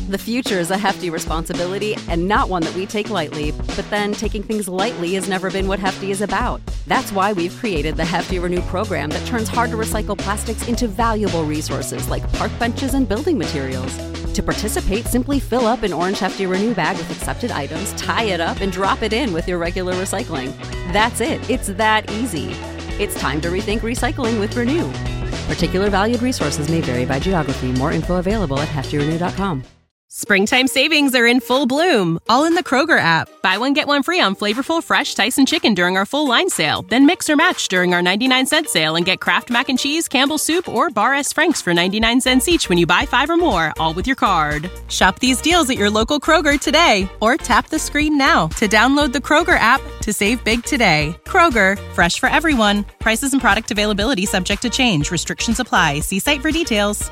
The future is a hefty responsibility and not one that we take lightly, but then taking things lightly has never been what Hefty is about. That's why we've created the Hefty Renew program that turns hard-to-recycle plastics into valuable resources like park benches and building materials. To participate, simply fill up an orange Hefty Renew bag with accepted items, tie it up, and drop it in with your regular recycling. That's it. It's that easy. It's time to rethink recycling with Renew. Particular valued resources may vary by geography. More info available at heftyrenew.com. Springtime savings are in full bloom, all in the Kroger app. Buy one, get one free on flavorful, fresh Tyson chicken during our full line sale. Then mix or match during our 99-cent sale and get Kraft Mac and Cheese, Campbell's Soup, or Bar S. Frank's for 99 cents each when you buy 5 or more, all with your card. Shop these deals at your local Kroger today, or tap the screen now to download the Kroger app to save big today. Kroger, fresh for everyone. Prices and product availability subject to change. Restrictions apply. See site for details.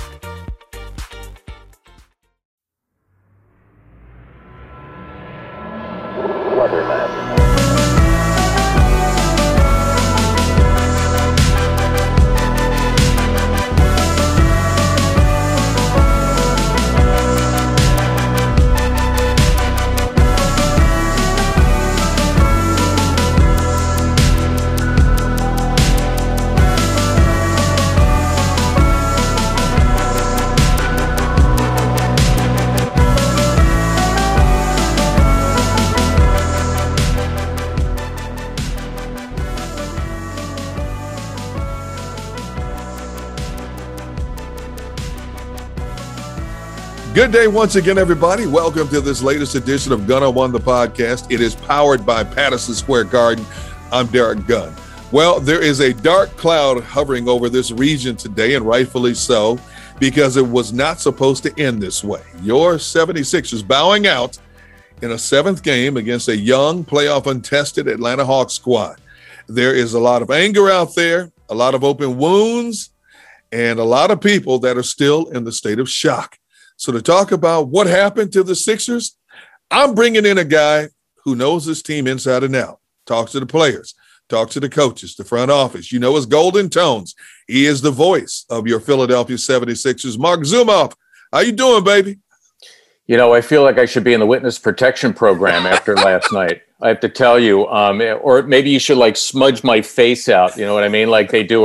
Good day once again, everybody. Welcome to this latest edition of Gun on One, the podcast. It is powered by Patterson Square Garden. I'm Derek Gunn. Well, there is a dark cloud hovering over this region today, and rightfully so, because it was not supposed to end this way. Your 76ers bowing out in a seventh game against a young, playoff untested Atlanta Hawks squad. There is a lot of anger out there, a lot of open wounds, and a lot of people that are still in the state of shock. So to talk about what happened to the Sixers, I'm bringing in a guy who knows this team inside and out, talks to the players, talks to the coaches, the front office. You know his golden tones. He is the voice of your Philadelphia 76ers. Marc Zumoff, how you doing, baby? You know, I feel like I should be in the witness protection program after last night. I have to tell you, or maybe you should like smudge my face out. You know what I mean? Like they do,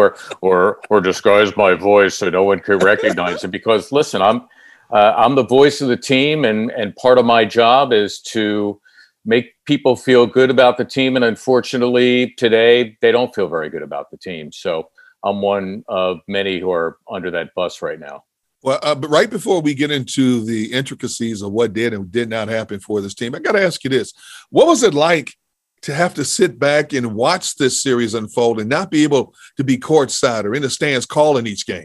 or disguise my voice so no one could recognize it. Because listen, I'm the voice of the team, and part of my job is to make people feel good about the team. And unfortunately, today, they don't feel very good about the team. So I'm one of many who are under that bus right now. Well, but right before we get into the intricacies of what did and did not happen for this team, I got to ask you this. What was it like to have to sit back and watch this series unfold and not be able to be courtside or in the stands calling each game?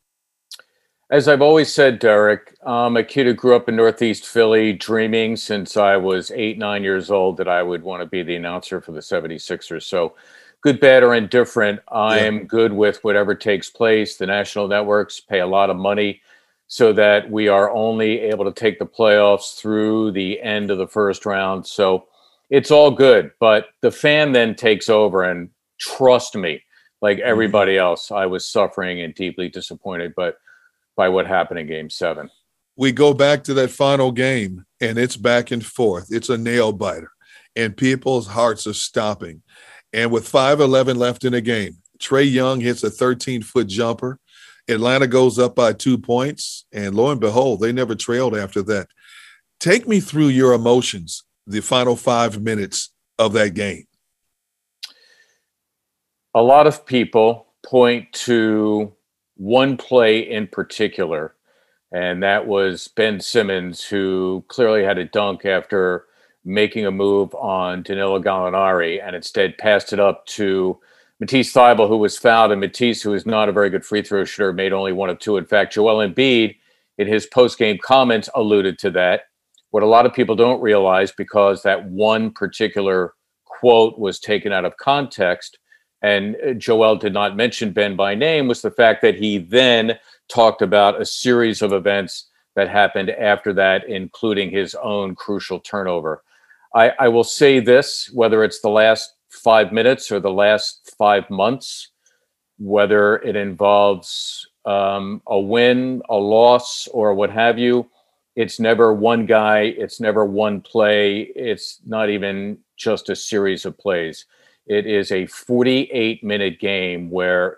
As I've always said, Derek, I'm a kid who grew up in Northeast Philly, dreaming since I was 8, 9 years old that I would want to be the announcer for the 76ers. So good, bad, or indifferent, I am good with whatever takes place. The national networks pay a lot of money so that we are only able to take the playoffs through the end of the first round. So it's all good. But the fan then takes over, and trust me, like everybody else, I was suffering and deeply disappointed by what happened in Game 7. We go back to that final game, and it's back and forth. It's a nail biter, and people's hearts are stopping. And with 5:11 left in the game, Trae Young hits a 13-foot jumper. Atlanta goes up by 2 points, and lo and behold, they never trailed after that. Take me through your emotions the final 5 minutes of that game. A lot of people point to one play in particular, and that was Ben Simmons, who clearly had a dunk after making a move on Danilo Gallinari and instead passed it up to Matisse Thybulle, who was fouled, and Matisse, who is not a very good free throw shooter, made only 1 of 2. In fact, Joel Embiid, in his post-game comments, alluded to that. What a lot of people don't realize, because that one particular quote was taken out of context, and Joel did not mention Ben by name, was the fact that he then talked about a series of events that happened after that, including his own crucial turnover. I will say this, whether it's the last 5 minutes or the last 5 months, whether it involves a win, a loss, or what have you, It's never one guy. It's never one play. It's not even just a series of plays. It is a 48-minute game where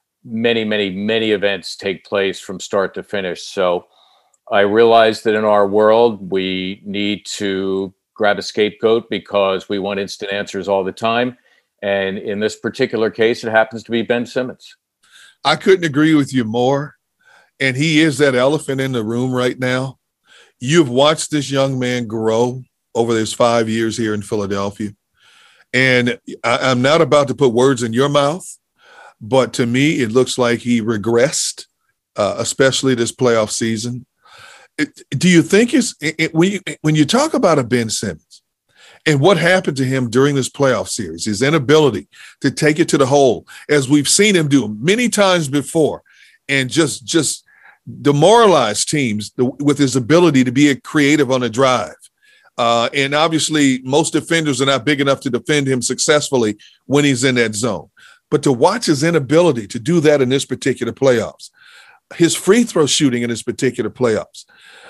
many events take place from start to finish. So I realize that in our world, we need to grab a scapegoat because we want instant answers all the time. And in this particular case, it happens to be Ben Simmons. I couldn't agree with you more. And he is that elephant in the room right now. You've watched this young man grow over his 5 years here in Philadelphia. And I'm not about to put words in your mouth, but to me, it looks like he regressed, especially this playoff season. Do you think when you talk about a Ben Simmons and what happened to him during this playoff series, his inability to take it to the hole, as we've seen him do many times before, and just demoralize teams with his ability to be creative on a drive. And obviously, most defenders are not big enough to defend him successfully when he's in that zone. But to watch his inability to do that in this particular playoffs, his free throw shooting in this particular playoffs.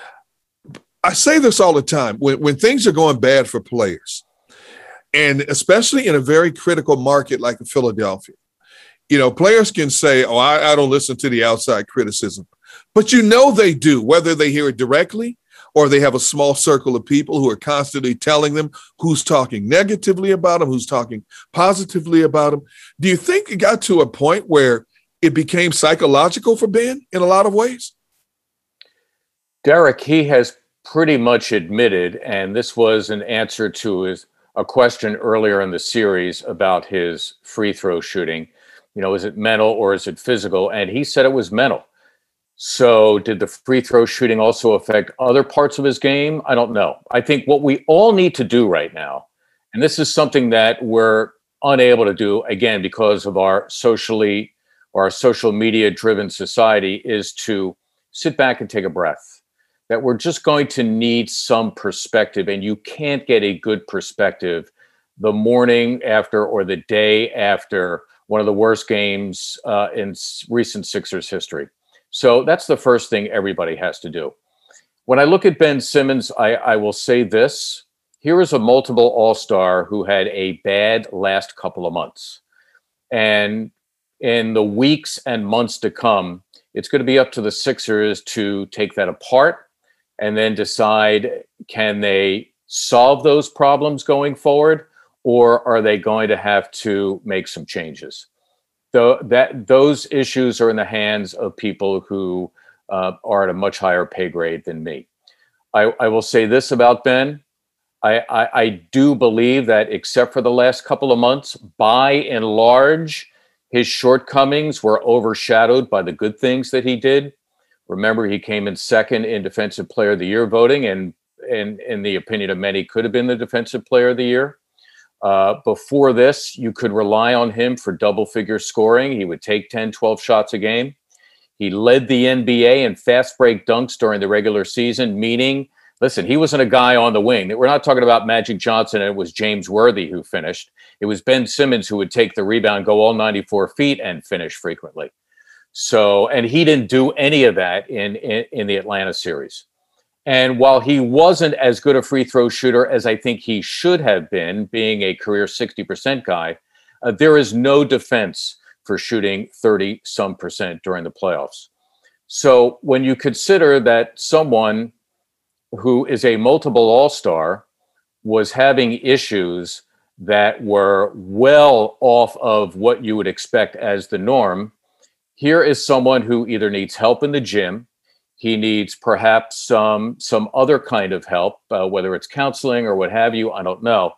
I say this all the time. When things are going bad for players, and especially in a very critical market like Philadelphia, players can say, oh, I don't listen to the outside criticism. But they do, whether they hear it directly or they have a small circle of people who are constantly telling them who's talking negatively about them, who's talking positively about them. Do you think it got to a point where it became psychological for Ben in a lot of ways? Derek, he has pretty much admitted, and this was an answer to a question earlier in the series about his free throw shooting. Is it mental or is it physical? And he said it was mental. So did the free throw shooting also affect other parts of his game? I don't know. I think what we all need to do right now, and this is something that we're unable to do, again, because of our social media driven society, is to sit back and take a breath. That we're just going to need some perspective, and you can't get a good perspective the morning after or the day after one of the worst games in recent Sixers history. So that's the first thing everybody has to do. When I look at Ben Simmons, I will say this. Here is a multiple All-Star who had a bad last couple of months. And in the weeks and months to come, it's going to be up to the Sixers to take that apart and then decide, can they solve those problems going forward, or are they going to have to make some changes? Those issues are in the hands of people who are at a much higher pay grade than me. I will say this about Ben. I do believe that except for the last couple of months, by and large, his shortcomings were overshadowed by the good things that he did. Remember, he came in second in Defensive Player of the Year voting, and in the opinion of many, could have been the Defensive Player of the Year. Before this, you could rely on him for double-figure scoring. He would take 10, 12 shots a game. He led the NBA in fast break dunks during the regular season, meaning, listen, he wasn't a guy on the wing. We're not talking about Magic Johnson and it was James Worthy who finished. It was Ben Simmons who would take the rebound, go all 94 feet, and finish frequently. So, and he didn't do any of that in the Atlanta series. And while he wasn't as good a free throw shooter as I think he should have been, being a career 60% guy, there is no defense for shooting 30-some% during the playoffs. So when you consider that someone who is a multiple All-Star was having issues that were well off of what you would expect as the norm, here is someone who either needs help in the gym, he needs perhaps some other kind of help, whether it's counseling or what have you, I don't know.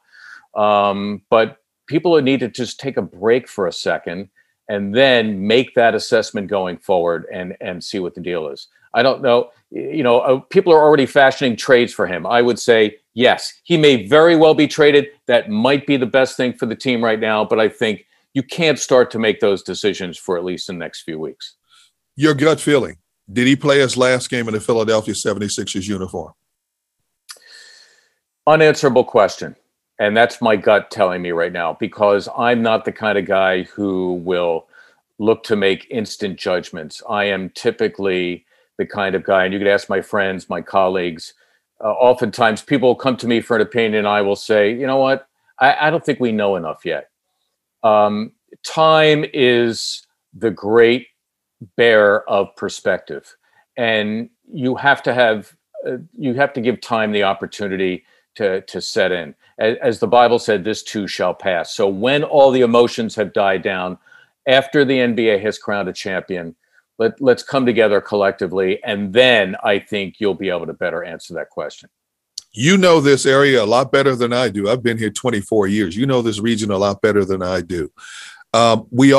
But people need to just take a break for a second and then make that assessment going forward and see what the deal is. I don't know. People are already fashioning trades for him. I would say, yes, he may very well be traded. That might be the best thing for the team right now, but I think you can't start to make those decisions for at least the next few weeks. Your gut feeling. Did he play his last game in the Philadelphia 76ers uniform? Unanswerable question. And that's my gut telling me right now, because I'm not the kind of guy who will look to make instant judgments. I am typically the kind of guy, and you could ask my friends, my colleagues, oftentimes people will come to me for an opinion and I will say, you know what, I don't think we know enough yet. Time is the great bearer of perspective, and you have to give time the opportunity to set in. As the Bible said, this too shall pass. So when all the emotions have died down, after the NBA has crowned a champion, let's come together collectively, and then I think you'll be able to better answer that question. You know this area a lot better than I do. I've been here 24 years. You know this region a lot better than I do. We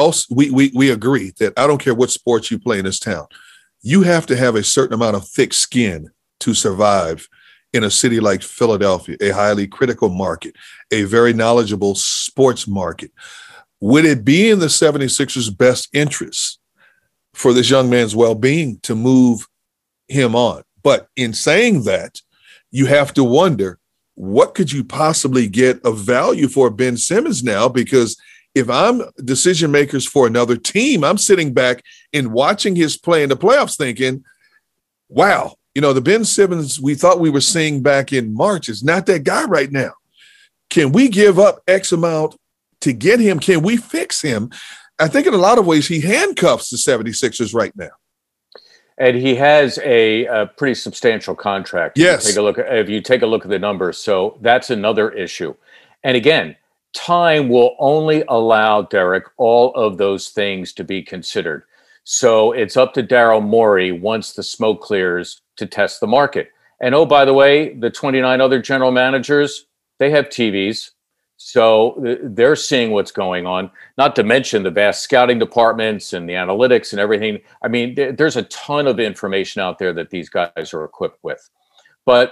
agree that I don't care what sports you play in this town, you have to have a certain amount of thick skin to survive in a city like Philadelphia, a highly critical market, a very knowledgeable sports market. Would it be in the 76ers' best interest for this young man's well-being to move him on? But in saying that, you have to wonder, what could you possibly get of value for Ben Simmons now? Because if I'm decision makers for another team, I'm sitting back and watching his play in the playoffs thinking, wow, the Ben Simmons we thought we were seeing back in March is not that guy right now. Can we give up X amount to get him? Can we fix him? I think in a lot of ways he handcuffs the 76ers right now. And he has a pretty substantial contract. Yes. If you take a look at the numbers. So that's another issue. And again, time will only allow, Derek, all of those things to be considered. So it's up to Daryl Morey, once the smoke clears, to test the market. And oh, by the way, the 29 other general managers, they have TVs. So they're seeing what's going on, not to mention the vast scouting departments and the analytics and everything. I mean, there's a ton of information out there that these guys are equipped with. But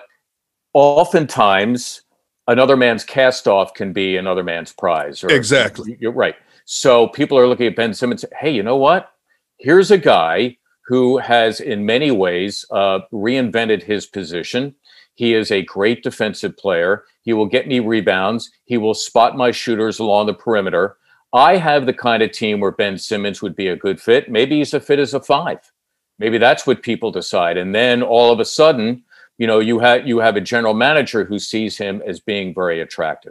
oftentimes, another man's cast-off can be another man's prize. Exactly. You're right. So people are looking at Ben Simmons. Hey, you know what? Here's a guy who has, in many ways, reinvented his position. He is a great defensive player. He will get me rebounds. He will spot my shooters along the perimeter. I have the kind of team where Ben Simmons would be a good fit. Maybe he's a fit as a 5. Maybe that's what people decide. And then all of a sudden, you have a general manager who sees him as being very attractive.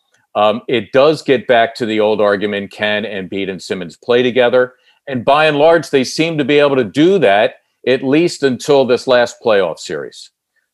It does get back to the old argument, can Embiid and Simmons play together? And by and large, they seem to be able to do that, at least until this last playoff series.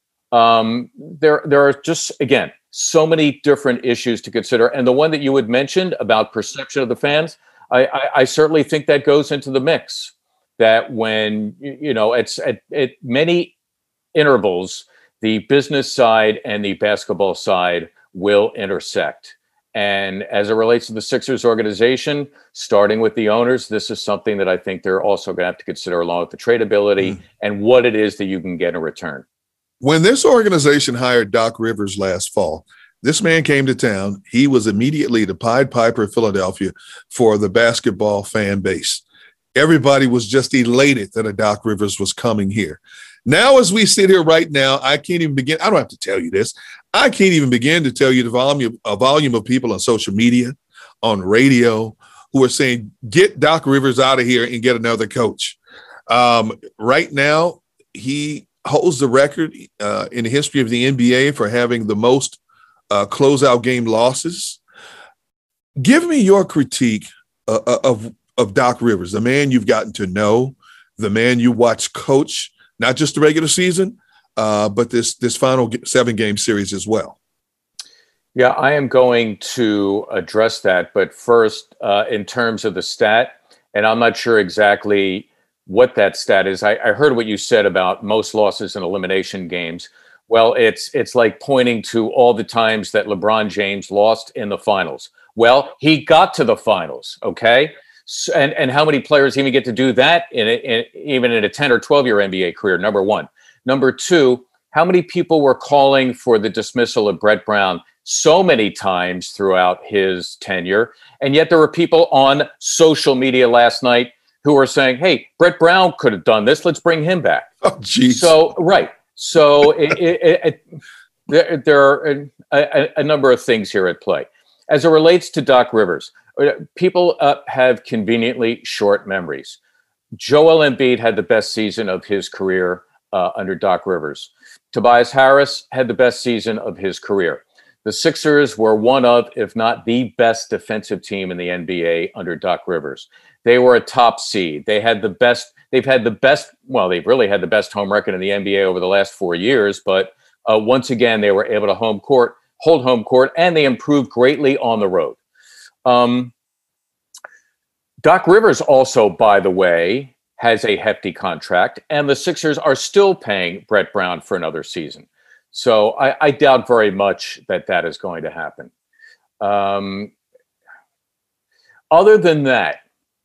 There are just, again, so many different issues to consider. And the one that you had mentioned about perception of the fans, I certainly think that goes into the mix. That when, it's at many intervals, the business side and the basketball side will intersect. And as it relates to the Sixers organization, starting with the owners, this is something that I think they're also going to have to consider, along with the tradability and what it is that you can get in return. When this organization hired Doc Rivers last fall, this man came to town. He was immediately the Pied Piper of Philadelphia for the basketball fan base. Everybody was just elated that a Doc Rivers was coming here. Now, as we sit here right now, I can't even begin. I don't have to tell you this. I can't even begin to tell you the volume of people on social media, on radio, who are saying, get Doc Rivers out of here and get another coach. Right now, he holds the record in the history of the NBA for having the most closeout game losses. Give me your critique of Doc Rivers, the man you've gotten to know, the man you watch coach, not just the regular season, but this final 7-game series as well. Yeah, I am going to address that. But first, in terms of the stat, and I'm not sure exactly what that stat is. I heard what you said about most losses in elimination games. Well, it's like pointing to all the times that LeBron James lost in the finals. Well, he got to the finals, okay? And how many players even get to do that even in a 10 or 12-year NBA career, number one. Number two, how many people were calling for the dismissal of Brett Brown so many times throughout his tenure? And yet there were people on social media last night who were saying, hey, Brett Brown could have done this. Let's bring him back. Oh, geez. So, right. So there are a number of things here at play. As it relates to Doc Rivers, people have conveniently short memories. Joel Embiid had the best season of his career under Doc Rivers. Tobias Harris had the best season of his career. The Sixers were one of, if not the best defensive team in the NBA under Doc Rivers. They were a top seed. They've really had the best home record in the NBA over the last 4 years, but once again, they were able to hold home court, and they improved greatly on the road. Doc Rivers also, by the way, has a hefty contract, and the Sixers are still paying Brett Brown for another season. So I doubt very much that is going to happen. Other than that,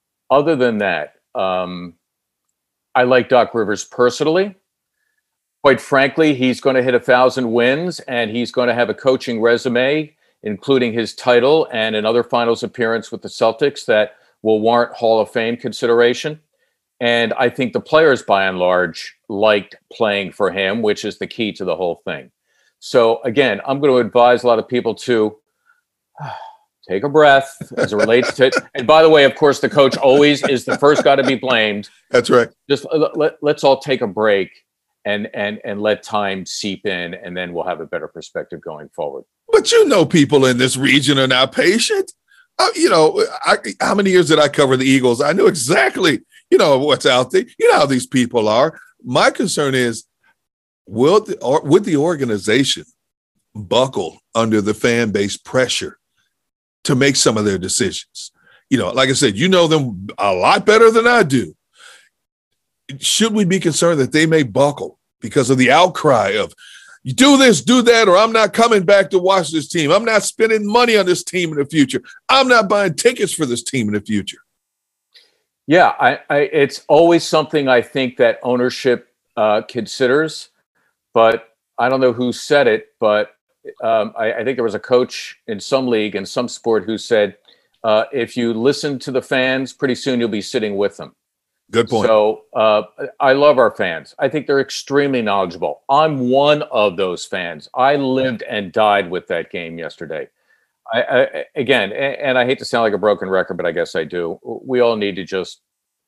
I like Doc Rivers personally. Quite frankly, he's going to hit 1,000 wins, and he's going to have a coaching resume, including his title and another finals appearance with the Celtics, that will warrant Hall of Fame consideration. And I think the players, by and large, liked playing for him, which is the key to the whole thing. So again, I'm going to advise a lot of people to take a breath as it relates to it. And by the way, of course, the coach always is the first guy to be blamed. That's right. Just let's all take a break and let time seep in, and then we'll have a better perspective going forward. But people in this region are not patient. How many years did I cover the Eagles? I knew exactly, what's out there. You know how these people are. My concern is, would the organization buckle under the fan base pressure to make some of their decisions? Like I said, you know them a lot better than I do. Should we be concerned that they may buckle because of the outcry of, you do this, do that, or I'm not coming back to watch this team. I'm not spending money on this team in the future. I'm not buying tickets for this team in the future. Yeah, it's always something I think that ownership considers, but I don't know who said it, but I think there was a coach in some league, in some sport, who said, if you listen to the fans, pretty soon you'll be sitting with them. Good point. So I love our fans. I think they're extremely knowledgeable. I'm one of those fans. I lived and died with that game yesterday. Again, and I hate to sound like a broken record, but I guess I do. We all need to just,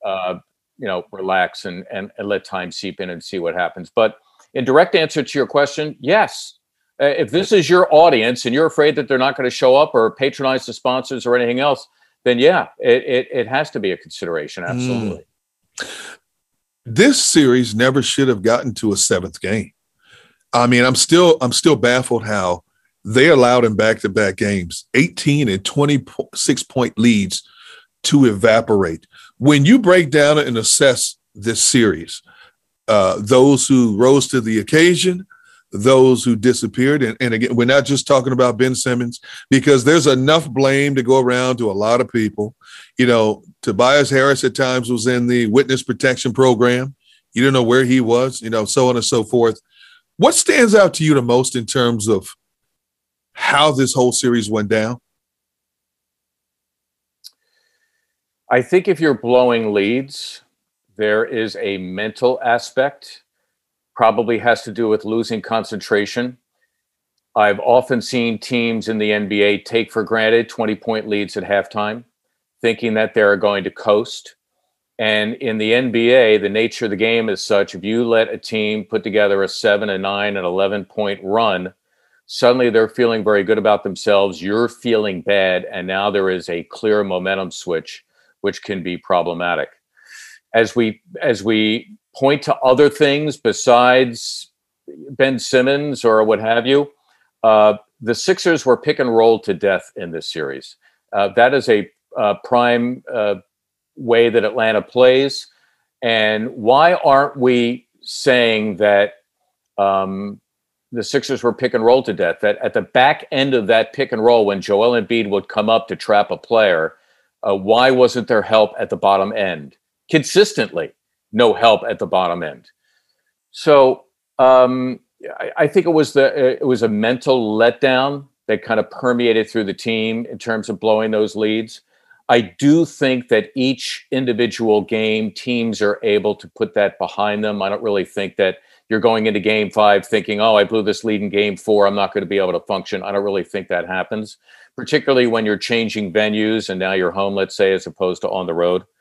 relax and let time seep in and see what happens. But in direct answer to your question, yes. If this is your audience and you're afraid that they're not going to show up or patronize the sponsors or anything else, then yeah, it has to be a consideration. Absolutely. This series never should have gotten to a seventh game. I mean, I'm still baffled how they allowed in back-to-back games 18 and 26-point leads to evaporate. When you break down and assess this series, those who rose to the occasion, those who disappeared, and again, we're not just talking about Ben Simmons, because there's enough blame to go around to a lot of people. Tobias Harris at times was in the witness protection program. You don't know where he was, so on and so forth. What stands out to you the most in terms of how this whole series went down? I think if you're blowing leads, there is a mental aspect. Probably has to do with losing concentration. I've often seen teams in the NBA take for granted 20-point leads at halftime, thinking that they're going to coast. And in the NBA, the nature of the game is such, if you let a team put together a 7, a 9, and 11-point run, suddenly they're feeling very good about themselves. You're feeling bad. And now there is a clear momentum switch, which can be problematic. As we point to other things besides Ben Simmons or what have you, the Sixers were pick and roll to death in this series. That is a prime way that Atlanta plays. And why aren't we saying that the Sixers were pick and roll to death? That at the back end of that pick and roll, when Joel Embiid would come up to trap a player, why wasn't there help at the bottom end? Consistently, no help at the bottom end. So I think it was a mental letdown that kind of permeated through the team in terms of blowing those leads. I do think that each individual game, teams are able to put that behind them. I don't really think that you're going into game 5 thinking, I blew this lead in game 4, I'm not going to be able to function. I don't really think that happens, particularly when you're changing venues and now you're home, let's say, as opposed to on the road.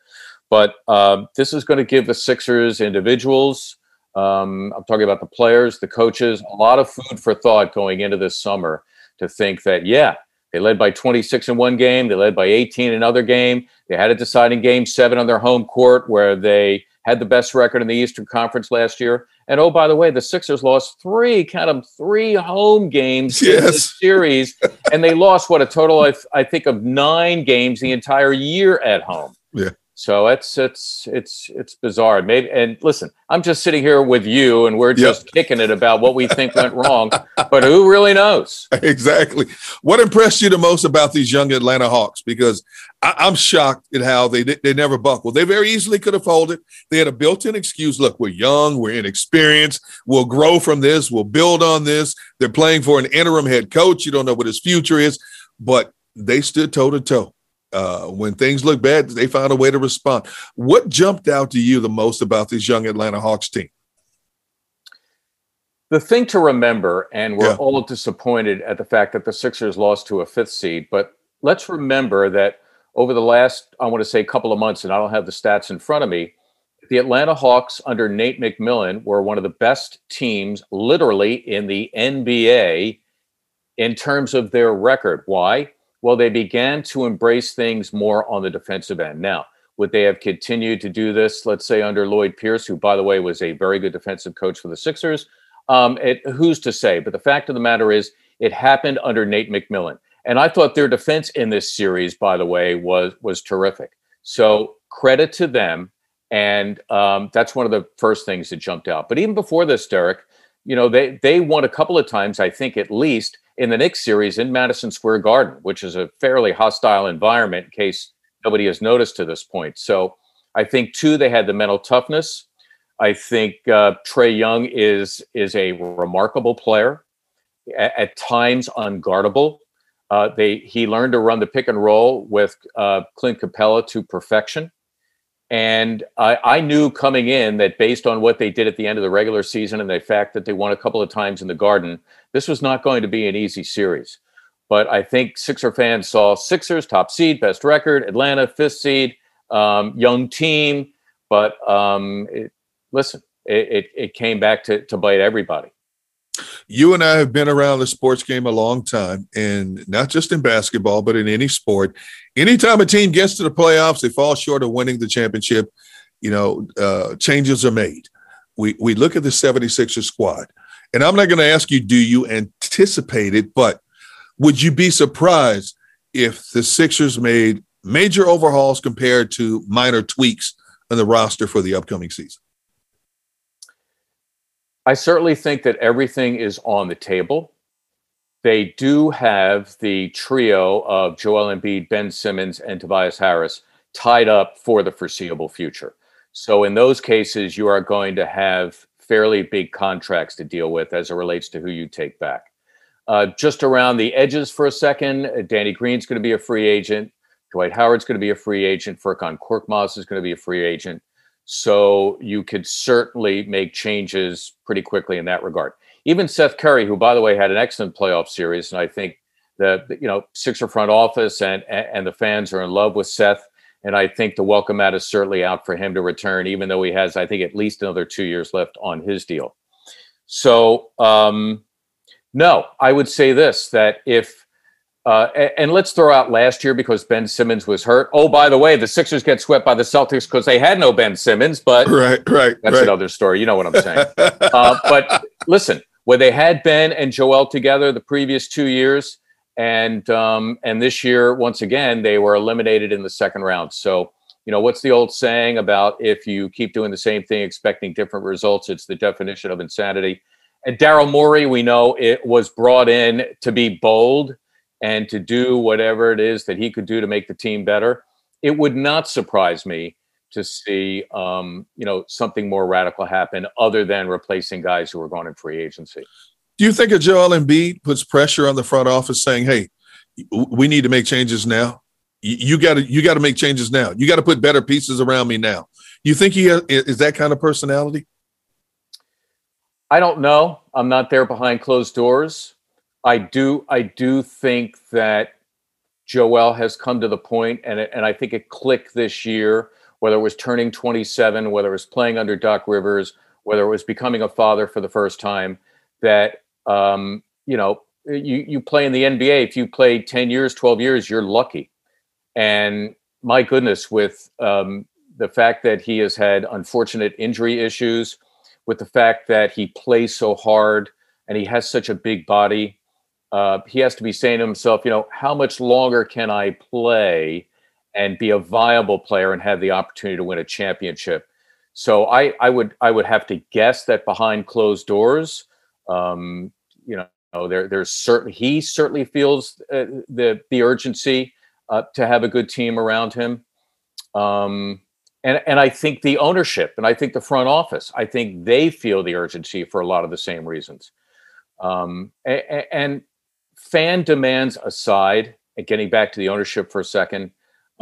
But this is going to give the Sixers individuals, I'm talking about the players, the coaches, a lot of food for thought going into this summer to think that, they led by 26 in one game. They led by 18 in another game. They had a deciding game 7 on their home court where they had the best record in the Eastern Conference last year. And oh, by the way, the Sixers lost 3 home games in this series. And they lost, a total, I think, of 9 games the entire year at home. Yeah. So it's bizarre. Maybe, and listen, I'm just sitting here with you, and we're just kicking it about what we think went wrong. But who really knows? Exactly. What impressed you the most about these young Atlanta Hawks? Because I'm shocked at how they never buckled. They very easily could have folded. They had a built-in excuse. Look, we're young, we're inexperienced. We'll grow from this. We'll build on this. They're playing for an interim head coach. You don't know what his future is, but they stood toe to toe. When things look bad, they found a way to respond. What jumped out to you the most about this young Atlanta Hawks team? The thing to remember, and we're all disappointed at the fact that the Sixers lost to a 5th seed, but let's remember that over the last, I want to say, couple of months, and I don't have the stats in front of me, the Atlanta Hawks under Nate McMillan were one of the best teams literally in the NBA in terms of their record. Why? Well, they began to embrace things more on the defensive end. Now, would they have continued to do this, let's say, under Lloyd Pierce, who, by the way, was a very good defensive coach for the Sixers? Who's to say? But the fact of the matter is, it happened under Nate McMillan. And I thought their defense in this series, by the way, was terrific. So credit to them. And that's one of the first things that jumped out. But even before this, Derek, they won a couple of times, I think, at least, in the Knicks series in Madison Square Garden, which is a fairly hostile environment in case nobody has noticed to this point. So I think, too, they had the mental toughness. I think Trae Young is a remarkable player, at times unguardable. He learned to run the pick and roll with Clint Capella to perfection. And I knew coming in that based on what they did at the end of the regular season and the fact that they won a couple of times in the Garden, this was not going to be an easy series. But I think Sixer fans saw Sixers, top seed, best record, Atlanta, 5th seed, young team. But it came back to bite everybody. You and I have been around the sports game a long time, and not just in basketball, but in any sport. Anytime a team gets to the playoffs, they fall short of winning the championship, changes are made. We look at the 76ers squad, and I'm not going to ask you, do you anticipate it, but would you be surprised if the Sixers made major overhauls compared to minor tweaks on the roster for the upcoming season? I certainly think that everything is on the table. They do have the trio of Joel Embiid, Ben Simmons, and Tobias Harris tied up for the foreseeable future. So in those cases, you are going to have fairly big contracts to deal with as it relates to who you take back. Just around the edges for a second, Danny Green's going to be a free agent. Dwight Howard's going to be a free agent. Furkan Korkmaz is going to be a free agent. So you could certainly make changes pretty quickly in that regard. Even Seth Curry, who, by the way, had an excellent playoff series, and I think the Sixer front office and the fans are in love with Seth, and I think the welcome mat is certainly out for him to return, even though he has, I think, at least another 2 years left on his deal. So, no, I would say this, that if and let's throw out last year because Ben Simmons was hurt. Oh, by the way, the Sixers get swept by the Celtics because they had no Ben Simmons, but that's another story. You know what I'm saying. But listen, when they had Ben and Joel together the previous 2 years, and this year, once again, they were eliminated in the second round. So, what's the old saying about if you keep doing the same thing, expecting different results? It's the definition of insanity. And Daryl Morey, we know it was brought in to be bold and to do whatever it is that he could do to make the team better. It would not surprise me to see, something more radical happen other than replacing guys who are going in free agency. Do you think a Joel Embiid puts pressure on the front office saying, hey, we need to make changes now? You got to make changes now. You got to put better pieces around me now. You think he is that kind of personality? I don't know. I'm not there behind closed doors. I do think that Joel has come to the point, and I think it clicked this year whether it was turning 27, whether it was playing under Doc Rivers, whether it was becoming a father for the first time, that, you play in the NBA. If you play 10 years, 12 years, you're lucky. And my goodness, with the fact that he has had unfortunate injury issues, with the fact that he plays so hard and he has such a big body, he has to be saying to himself, how much longer can I play and be a viable player and have the opportunity to win a championship? So I would have to guess that behind closed doors, there's certainly, he certainly feels the urgency to have a good team around him. And I think the ownership and I think the front office, I think they feel the urgency for a lot of the same reasons. And fan demands aside, and getting back to the ownership for a second,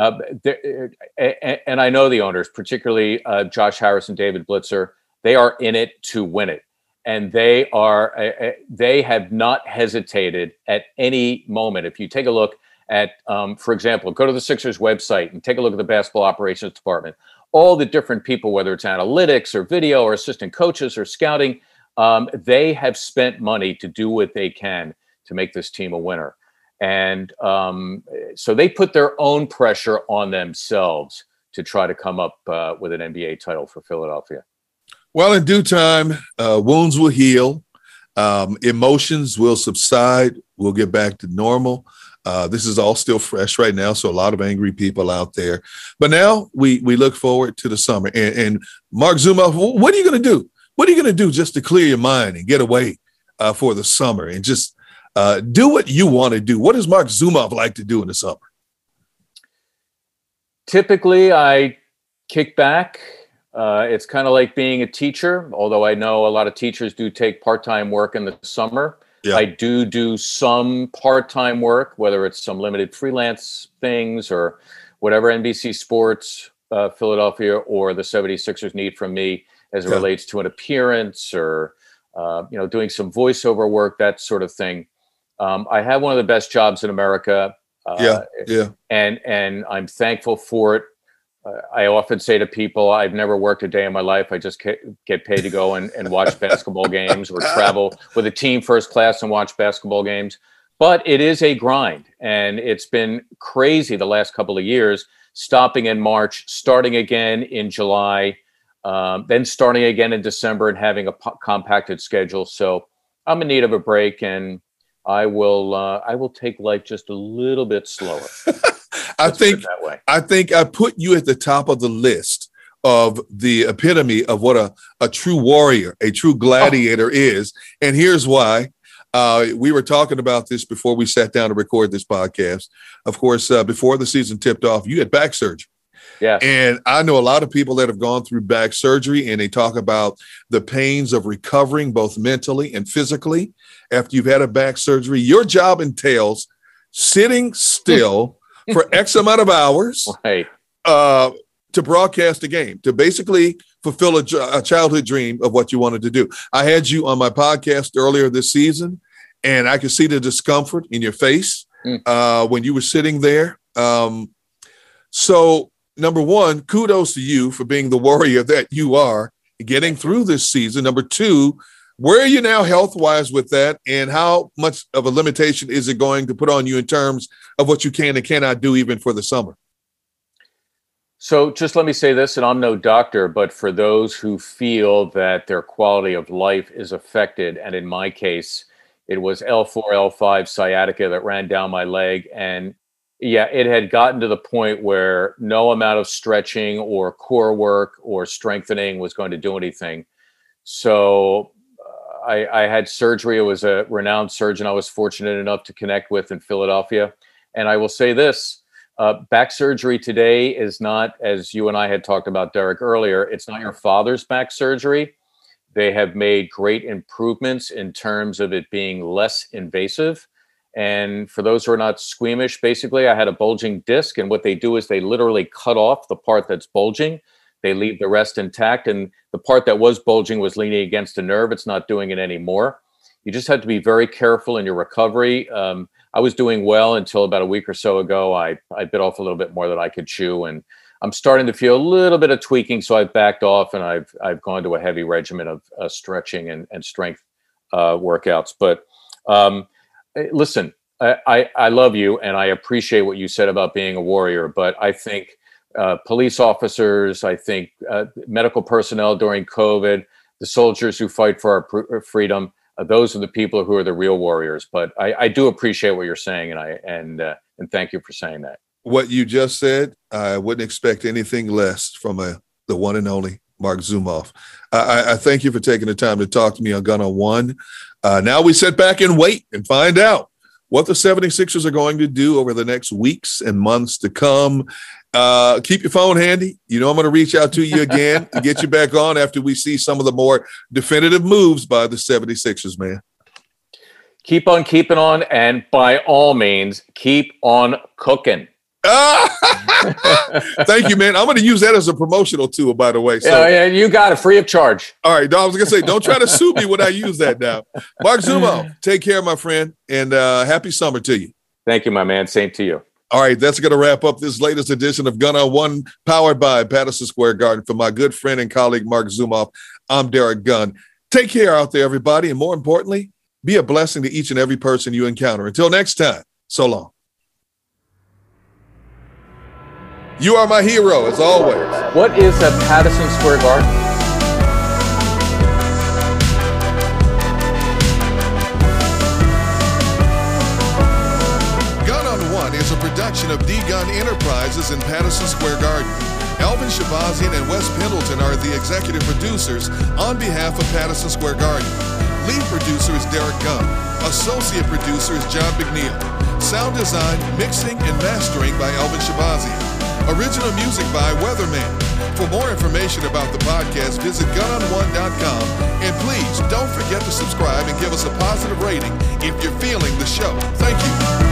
and I know the owners, particularly Josh Harris and David Blitzer, they are in it to win it. And they have not hesitated at any moment. If you take a look at, for example, go to the Sixers website and take a look at the basketball operations department, all the different people, whether it's analytics or video or assistant coaches or scouting, they have spent money to do what they can to make this team a winner. And so they put their own pressure on themselves to try to come up with an NBA title for Philadelphia. Well, in due time, wounds will heal. Emotions will subside. We'll get back to normal. This is all still fresh right now, so a lot of angry people out there. But now we look forward to the summer. And Marc Zumoff, what are you going to do? What are you going to do just to clear your mind and get away for the summer and just do what you want to do? What does Marc Zumoff like to do in the summer? Typically, I kick back. It's kind of like being a teacher, although I know a lot of teachers do take part-time work in the summer. Yeah. I do some part-time work, whether it's some limited freelance things or whatever NBC Sports, Philadelphia, or the 76ers need from me as it relates to an appearance or, doing some voiceover work, that sort of thing. I have one of the best jobs in America. And I'm thankful for it. I often say to people, I've never worked a day in my life. I just get paid to go and watch basketball games or travel with a team first class and watch basketball games. But it is a grind, and it's been crazy the last couple of years, stopping in March, starting again in July, then starting again in December and having a compacted schedule. So I'm in need of a break, and I will take life just a little bit slower. I think I put you at the top of the list of the epitome of what a true warrior, a true gladiator is. And here's why. We were talking about this before we sat down to record this podcast. Of course, before the season tipped off, you had back surgery. Yeah. And I know a lot of people that have gone through back surgery, and they talk about the pains of recovering both mentally and physically after you've had a back surgery. Your job entails sitting still for X amount of hours, right, to broadcast a game, to basically fulfill a childhood dream of what you wanted to do. I had you on my podcast earlier this season, and I could see the discomfort in your face when you were sitting there. So, number one, kudos to you for being the warrior that you are, getting through this season. Number two, where are you now health-wise with that, and how much of a limitation is it going to put on you in terms of what you can and cannot do even for the summer? So just let me say this, and I'm no doctor, but for those who feel that their quality of life is affected, and in my case, it was L4, L5 sciatica that ran down my leg, and yeah, it had gotten to the point where no amount of stretching or core work or strengthening was going to do anything. So I had surgery. It was a renowned surgeon I was fortunate enough to connect with in Philadelphia. And I will say this, back surgery today is not, as you and I had talked about, Derek, earlier, it's not your father's back surgery. They have made great improvements in terms of it being less invasive. And for those who are not squeamish, basically, I had a bulging disc. And what they do is they literally cut off the part that's bulging. They leave the rest intact. And the part that was bulging was leaning against a nerve. It's not doing it anymore. You just have to be very careful in your recovery. I was doing well until about a week or so ago. I bit off a little bit more than I could chew. And I'm starting to feel a little bit of tweaking, so I've backed off and I've gone to a heavy regimen of stretching and strength workouts. But listen, I love you and I appreciate what you said about being a warrior, but I think police officers, I think medical personnel during COVID, the soldiers who fight for our freedom, those are the people who are the real warriors. But I do appreciate what you're saying, and thank you for saying that. What you just said, I wouldn't expect anything less from the one and only Marc Zumoff. I thank you for taking the time to talk to me on Gun on One. Now we sit back and wait and find out what the 76ers are going to do over the next weeks and months to come. Keep your phone handy. You know I'm going to reach out to you again to get you back on after we see some of the more definitive moves by the 76ers, man. Keep on keeping on, and by all means, keep on cooking. Thank you, man. I'm going to use that as a promotional tool, by the way. So, yeah, you got it free of charge. All right, I was going to say, don't try to sue me when I use that now. Marc Zumoff, take care, my friend, and happy summer to you. Thank you, my man. Same to you. All right, that's going to wrap up this latest edition of Gun on One, powered by Patterson Square Garden. For my good friend and colleague, Marc Zumoff, I'm Derek Gunn. Take care out there, everybody, and more importantly, be a blessing to each and every person you encounter. Until next time, so long. You are my hero, as always. What is a Patterson Square Garden? Gun on One is a production of D-Gun Enterprises in Patterson Square Garden. Elvin Shabazian and Wes Pendleton are the executive producers on behalf of Patterson Square Garden. Lead producer is Derek Gunn. Associate producer is John McNeil. Sound design, mixing, and mastering by Elvin Shabazian. Original music by Weatherman. For more information about the podcast, visit gunonone.com. And please don't forget to subscribe and give us a positive rating if you're feeling the show. Thank you.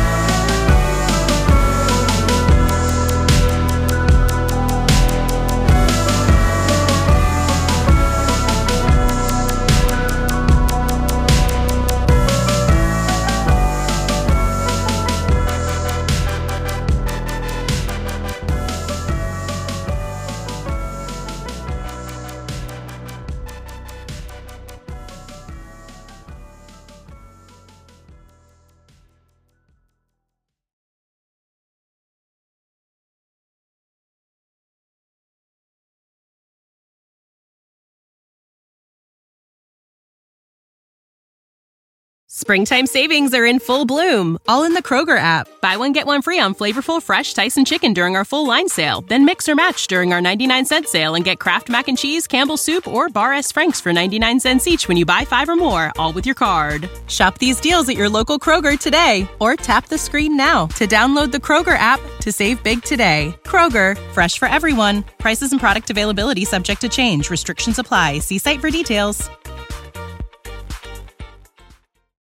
Springtime savings are in full bloom, all in the Kroger app. Buy one, get one free on flavorful, fresh Tyson chicken during our full line sale. Then mix or match during our 99-cent sale and get Kraft Mac and Cheese, Campbell's Soup, or Bar S. Frank's for 99 cents each when you buy 5 or more, all with your card. Shop these deals at your local Kroger today, or tap the screen now to download the Kroger app to save big today. Kroger, fresh for everyone. Prices and product availability subject to change. Restrictions apply. See site for details.